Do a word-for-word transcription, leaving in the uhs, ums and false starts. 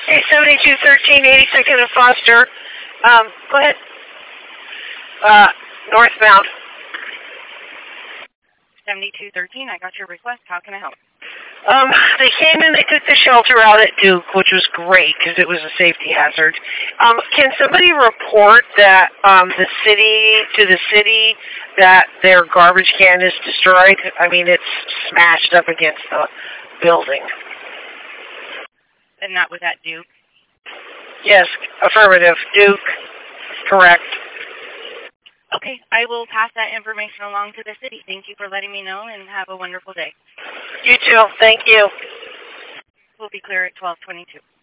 Hey, seventy-two thirteen, eighty-second and Foster. Um, go ahead. Uh, northbound. seventy-two thirteen, I got your request. How can I help? Um, they came in, they took the shelter out at Duke, which was great because it was a safety hazard. Um, can somebody report that um, the city to the city that their garbage can is destroyed? I mean, it's smashed up against the building. And that was at Duke? Yes, affirmative. Duke, correct. Okay, I will pass that information along to the city. Thank you for letting me know, and have a wonderful day. You too. Thank you. We'll be clear at twelve twenty-two.